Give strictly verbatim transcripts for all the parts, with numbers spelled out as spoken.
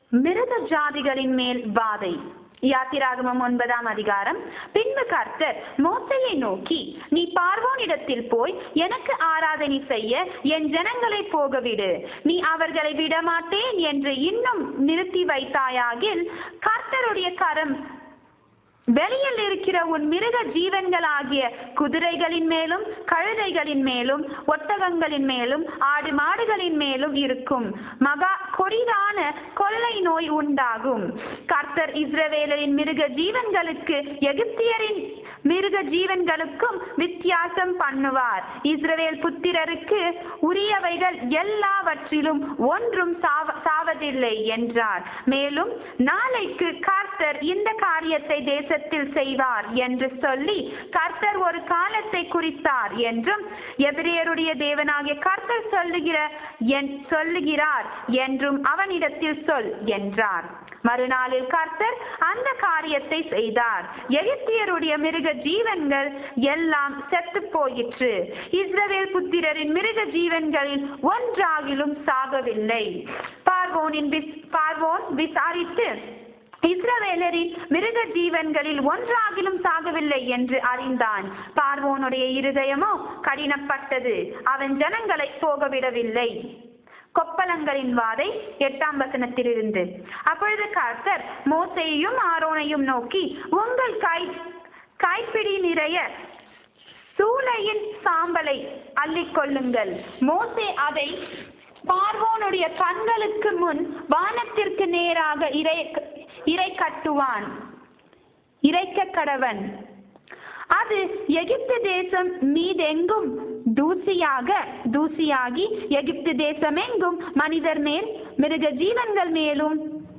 மிருக ஜாதிகளின் மேல் வாதை. யாத்திராகமம் ஒன்பதாம் அதிகாரம். பின்பு கர்த்தர் மோசேயை நோக்கி, நீ பார்வோனிடத்தில் போய் எனக்கு ஆராதனை செய்ய என் ஜனங்களை போகவிடு, நீ அவர்களை விடமாட்டேன் என்று இன்னும் நிறுத்தி வைத்தாயாகில் கர்த்தருடைய கரம் வெளியில் இருக்கிற உன் மிருக ஜீவன்களாகிய குதிரைகளின் மேலும் கழுதைகளின் மேலும் ஒட்டகங்களின் மேலும் ஆடு மாடுகளின் மேலும் இருக்கும். மகா கொடிதான கொள்ளை நோய் உண்டாகும். கர்த்தர் இஸ்ரவேலரின் மிருக ஜீவன்களுக்கு எகிப்தியரின் மிருக ஜீவன்களுக்கும் வித்தியாசம் பண்ணுவார். இஸ்ரவேல் புத்திரருக்கு உரியவைகள் எல்லாவற்றிலும் ஒன்றும் சாவதில்லை என்றார். மேலும் நாளைக்கு கர்த்தர் இந்த காரியத்தை தேசத்தில் செய்வார் என்று சொல்லி கர்த்தர் ஒரு காலத்தை குறித்தார் என்றும் எபிரேயருடைய தேவனாகிய கர்த்தர் சொல்லுகிற சொல்லுகிறார் என்றும் அவனிடத்தில் சொல் என்றார். மறுநாளில் கர்த்தர் அந்த காரியத்தை செய்தார். எகிப்தியருடைய மிருக ஜீவன்கள் எல்லாம் செத்து போயிற்று. இஸ்ரவேல் புத்திரரின் மிருக ஜீவன்களில் ஒன்றாகிலும் சாகவில்லை. பார்வோனின் பார்வோன் விசாரித்து இஸ்ரவேலரின் மிருக ஜீவன்களில் ஒன்றாகிலும் சாகவில்லை என்று அறிந்தான். பார்வோனுடைய இருதயமோ கடினப்பட்டது, அவன் ஜனங்களை போகவிடவில்லை. கொப்பளங்களின் வாதை. எட்டாம் வசனத்தில் இருந்து. அப்பொழுது கர்த்தர் மோசேயையும் ஆரோனையும் நோக்கி, உங்கள் கை கைப்பிடி நிறைய சூளையின் சாம்பலை அள்ளிக்கொள்ளுங்கள். மோசே அதை பார்வோனுடைய கண்களுக்கு முன் வானத்திற்கு நேராக இறை இறை கட்டுவான் இறைக்க கடவன். அது எகிப்து தேசம் மீதெங்கும் தூசியாக தூசியாகி எகிப்து தேசம் எங்கும் மனிதர் மேல் மிருக ஜீவன்கள் மேலும்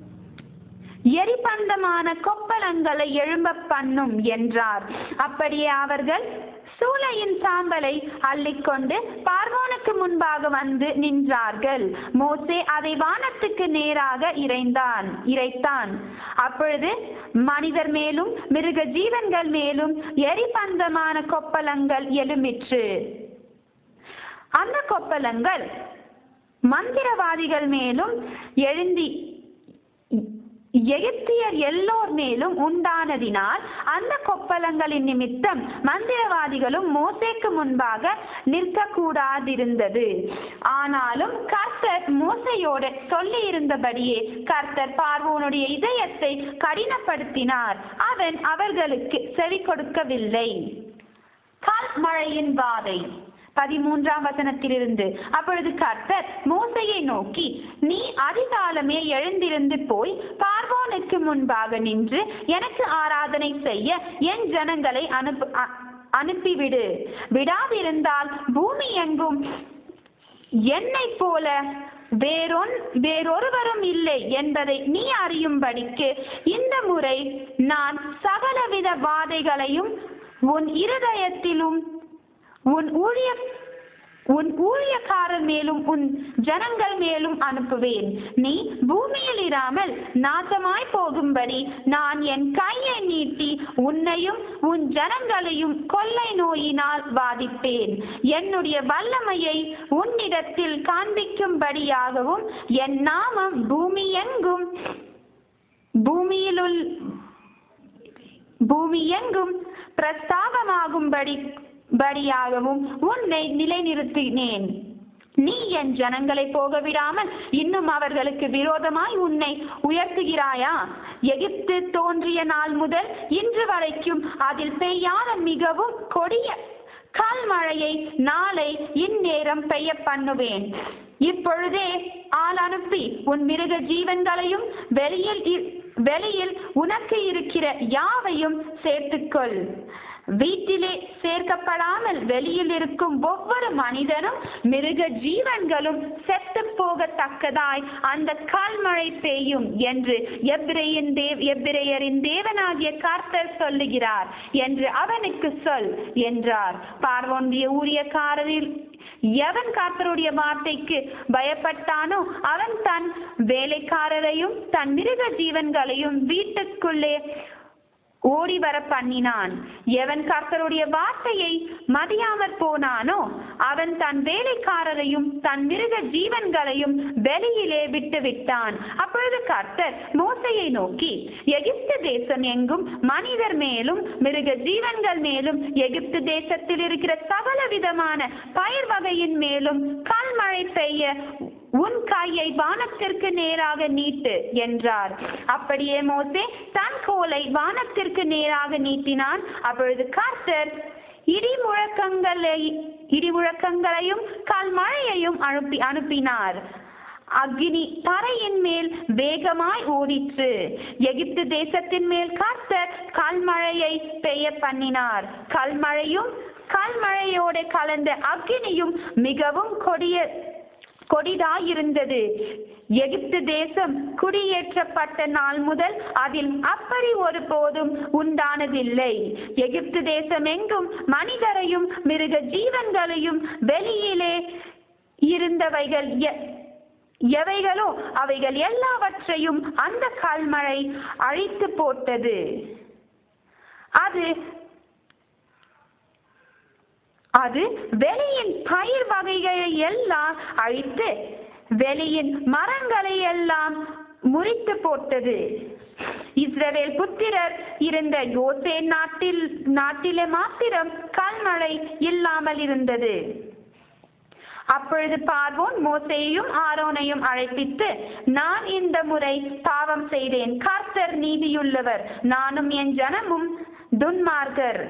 எரிபந்தமான கொப்பளங்களை எழும்ப பண்ணும் என்றார். அப்படியே அவர்கள் சூளையின் சாம்பலை அள்ளிக்கொண்டு பார்வோனுக்கு முன்பாக வந்து நின்றார்கள். மோசே அதை வானத்துக்கு நேராக இறைந்தான் இறைத்தான் அப்பொழுது மனிதர் மேலும் மிருக ஜீவன்கள் மேலும் எரிபந்தமான கொப்பளங்கள் எழும்பிற்று. அந்த கொப்பளங்கள் மந்திரவாதிகள் மேலும் எழுந்தி எகிப்தியர் எல்லோர் மேலும் உண்டானதினால் அந்த கொப்பளங்களின் நிமித்தம் மந்திரவாதிகளும் மோசேக்கு முன்பாக நிற்க கூடாதிருந்தது. ஆனாலும் கர்த்தர் மோசேயோடு சொல்லி இருந்தபடியே கர்த்தர் பார்வோனுடைய இதயத்தை கடினப்படுத்தினார். அவன் அவர்களுக்கு செவி கொடுக்கவில்லை. கால் மழையின் வாதை. பதிமூன்றாம் வசனத்திலிருந்து. அப்பொழுது கர்த்தர் மோசேயை நோக்கி, நீ அதிகாலமே எழுந்திருந்து போய் பார்வோனுக்கு முன்பாக நின்று எனக்கு ஆராதனை செய்ய என் ஜனங்களை அனுப்பு அனுப்பிவிடு. விடாதிருந்தால் பூமி எங்கும் என்னை போல வேறொன் வேறொருவரும் இல்லை என்பதை நீ அறியும்படிக்கு இந்த முறை நான் சகலவித வாதைகளையும் உன் இருதயத்திலும் உன் ஊழிய உன் ஊழியக்காரர் மேலும் உன் ஜனங்கள் மேலும் அனுப்புவேன். நீ பூமியில் இராமல் நாசமாய் போகும்படி நான் என் கையை நீட்டி உன்னையும் உன் ஜனங்களையும் கொள்ளை நோயினால் வாதிப்பேன். என்னுடைய வல்லமையை உன்னிடத்தில் காண்பிக்கும்படியாகவும் என் நாமம் பூமி எங்கும் பூமியிலுள் பூமி எங்கும் பிரஸ்தாபமாகும்படி படியாகவும் உன்னை நிலைநிறுத்தினேன். நீ என் ஜனங்களை போக விடாமல் இன்னும் அவர்களுக்கு விரோதமாய் உன்னை உயர்த்துகிறாயா? எகிப்து தோன்றிய நாள் முதல் இன்று வரைக்கும் அதில் பெய்யாத மிகவும் கொடிய கல்மழையை நாளை இந்நேரம் பெய்ய பண்ணுவேன். இப்பொழுதே ஆள் அனுப்பி உன் மிருக ஜீவன்களையும் வெளியில் வெளியில் உனக்கு இருக்கிற யாவையும் சேர்த்துக்கொள். வீட்டிலே சேர்க்கப்படாமல் வெளியில் இருக்கும் ஒவ்வொரு மனிதனும் மிருக ஜீவன்களும் செத்து போகத்தக்கதாய் அந்த கல்மழை பெய்யும் என்று எபிரேயரின் தேவ எபிரேயரின் தேவனாகிய கர்த்தர் சொல்லுகிறார் என்று அவனுக்கு சொல் என்றார். பார்வோனுடைய ஊழியக்காரரில் எவன் கர்த்தருடைய வார்த்தைக்கு பயப்பட்டானோ அவன் தன் வேலைக்காரரையும் தன் மிருக ஜீவன்களையும் வீட்டுக்குள்ளே ஓடி வர பண்ணினான். எவன் கர்த்தருடைய வார்த்தையை மதியாமற் போனானோ அவன் தன் வேலைக்காரரையும் தன் மிருக ஜீவன்களையும் வெளியிலே விட்டு விட்டான். அப்பொழுது கர்த்தர் மோசையை நோக்கி, எகிப்து தேசம் எங்கும் மனிதர் மேலும் மிருக ஜீவன்கள் மேலும் எகிப்து தேசத்தில் இருக்கிற சகல விதமான பயிர் வகையின் மேலும் கல்மழை பெய்ய உன் கையை வானத்திற்கு நேராக நீட்டு என்றார். அப்படியே மோசே தன் கோலை வானத்திற்கு நேராக நீட்டினான். அப்பொழுது கர்த்தர் இடி முழக்கங்களை இடி முழக்கங்களையும் கல்மழையையும் அனுப்பி அனுப்பினார். அக்னி தரையின் மேல் வேகமாய் ஓடிற்று. எகிப்து தேசத்தின் மேல் கர்த்தர் கல்மழையை பெய்ய பண்ணினார். கல்மழையும் கல்மழையோட கலந்த அக்னியும் மிகவும் கொடிய கொடிதாயிருந்தது. எகிப்து தேசம் குடியேற்றப்பட்ட நாள் முதல் அதில் அப்படி ஒரு போதும் உண்டானதில்லை. எகிப்து தேசம் எங்கும் மனிதரையும் மிருக ஜீவன்களையும் வெளியிலே இருந்தவைகள் எவைகளோ அவைகள் எல்லாவற்றையும் அந்த கல்மழை அழித்து போட்டது. அது அது வெளியின் பயிர் வகைகளை எல்லாம் அழித்து வெளியின் மரங்களை எல்லாம் முறித்து போட்டது. இஸ்ரவேல் புத்திரர் இருந்த யோசேன் நாட்டில் நாட்டிலே மாத்திரம் கல்மழை இல்லாமல் இருந்தது. அப்பொழுது பார்வோன் மோசேயையும் ஆரோனையும் அழைப்பித்து, நான் இந்த முறை பாவம் செய்தேன். கர்த்தர் நீதியுள்ளவர், நானும் என் ஜனமும் துன்மார்க்கர்.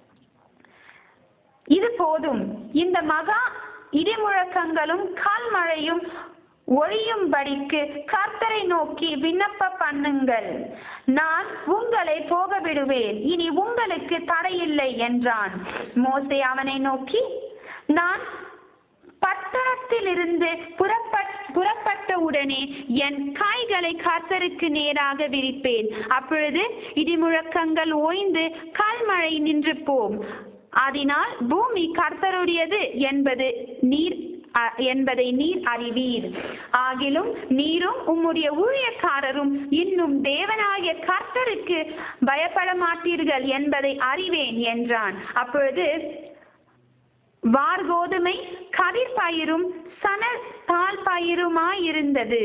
இது போதும். இந்த மகா இடிமுழக்கங்களும் கல்மழையும் ஒழியும்படிக்கு கர்த்தரை நோக்கி விண்ணப்ப பண்ணுங்கள். நான் உங்களை போக விடுவேன். இனி உங்களுக்கு தடையில்லை என்றான். மோசே அவனை நோக்கி, நான் பட்டணத்திலிருந்து புறப்பட்ட உடனே என் கைகளை கர்த்தருக்கு நேராக விரிப்பேன். அப்பொழுது இடிமுழக்கங்கள் ஓய்ந்து கல்மழை நின்று போம். அதனால் பூமி கர்த்தருடையது என்பது நீர் என்பதை நீர் அறிவீர். ஆகிலும் நீரும் உம்முடைய ஊழியக்காரரும் இன்னும் தேவனாகிய கர்த்தருக்கு பயப்பட மாட்டீர்கள் என்பதை அறிவேன் என்றான். அப்பொழுது வார்கோதுமை கதிர் பயிரும் சணல் தாழ் பயிருமாயிருந்தது.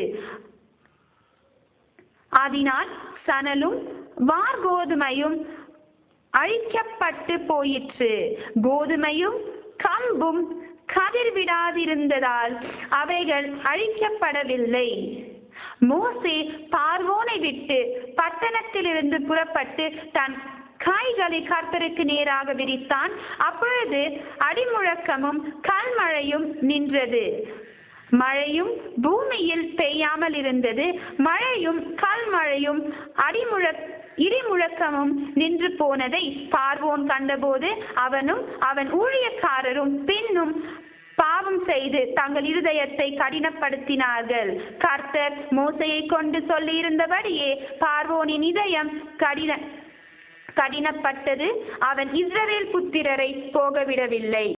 அதனால் சணலும் வார்கோதுமையும் அழிக்கப்பட்டு போயிற்று. கோதுமையும் கம்பும் கதிர் விடாதிருந்ததால் அவைகள் அழிக்கப்படவில்லை. மோசே பார்வோனை விட்டு பட்டணத்திலிருந்து புறப்பட்டு தன் கைகளை கர்த்தருக்கு நேராக விரித்தான். அப்பொழுது அடிமுழக்கமும் கல்மழையும் நின்றது. மழையும் பூமியில் பெய்யாமல் இருந்தது. மழையும் கல்மழையும் அடிமுழக் இடிமுழக்கமும் நின்று போனதை பார்வோன் கண்டபோது அவனும் அவன் ஊழியக்காரரும் பின்னும் பாவம் செய்து தங்கள் இருதயத்தை கடினப்படுத்தினார்கள். கர்த்தர் மோசையை கொண்டு சொல்லி இருந்தபடியே பார்வோனின் இதயம் கடின கடினப்பட்டது. அவன் இஸ்ரவேல் புத்திரரை போகவிடவில்லை.